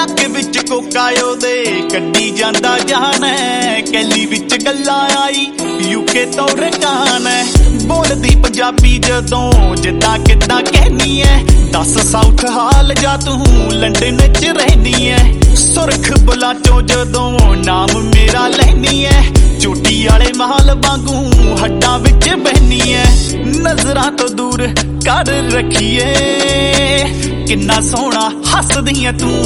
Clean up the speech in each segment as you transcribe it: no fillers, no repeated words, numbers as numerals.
नक विच कोकायो दे कड्डी जांदा जान है, कैली विच गल्लां आई यूके तो रकान है। बोलदी पंजाबी जदों जिद्दां किद्दां कहनी है, दस साउथ हाल जा तू लंडन च रहनी है। सुरख बुला चो जदों नाम मेरा लैनी है, चोटी आले महल वांगू हड्डां विच बहनी है। नजरां तो दूर कर रखिए, किन्ना सोहना हसदी है तू,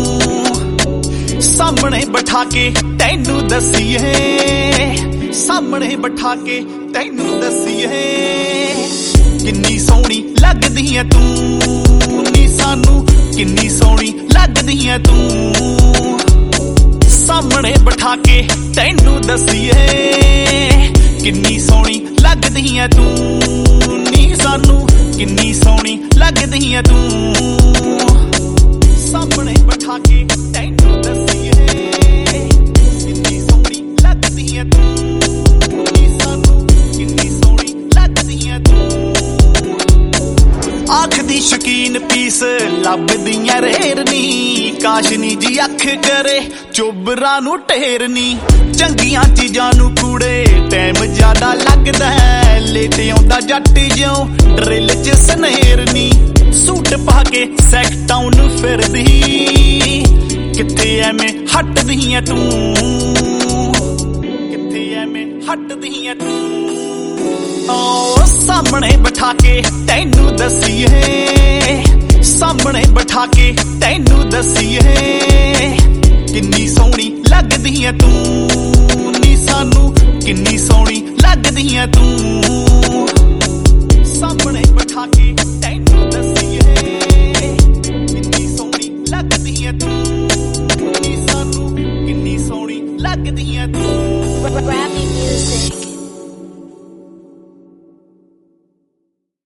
सामने बैठा के तैनू दसीए, सामने बैठा के तैनू दसीए। किन्नी सोहनी लगदी है तू नी सानू, किन्नी सोहनी लगदी है तू, सामने बैठा के तैनू दसीए। किन्नी सोहनी लगदी है तू नी सानू, किन्नी सोहनी लगदी है तू, सामने बैठा के तैनू दसीए। किन्नी सोहनी लगदी है तू नी सानू, किन्नी सोहनी लगदी है तू। आखदी शकीन पीस लभदियां रेरनी, काशनी जी अख करे चोबरां नू टेरनी। चंगियां चीजां नू कूड़े टाइम ज्यादा लगदा है, लेट आउंदा जट ज्यों ड्रिल च सनेरनी। सूट पा के सैकटाउन फिरदी, कित्थे एवें हटदी है तू, कित्थे एवें हटदी है तू। ओ सामने बैठा के तैनू दसीए, सामने बैठा के तैनू दसीए। किन्नी सोहनी लगदी है तू नी सानू, किन्नी सोहनी लगदी है तू, सामने बैठा के तैनू दसीए। किन्नी सोहनी लगदी है तू नी सानू, किन्नी सोहनी लगदी है तू।